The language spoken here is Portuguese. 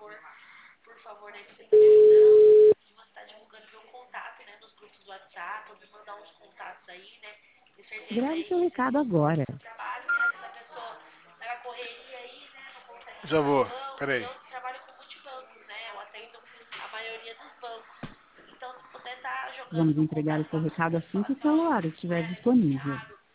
por favor, né, que você tá precisando, de você estar divulgando meu contato, né, nos grupos do WhatsApp, ou me mandar uns contatos aí, né? Tenho certeza Grave aí seu que você recado precisa do agora. seu trabalho, né? Às vezes a pessoa tá na correria aí, né? Não consegue Já chegar no vou, banco. peraí. Eu trabalho com multibancos, né? Eu atendo a maioria dos bancos. Então, se puder estar jogando Vamos meu entregar o contato seu lá nos recado grupos, assim fala que o assim, ó, celular estiver mulher disponível. negociável,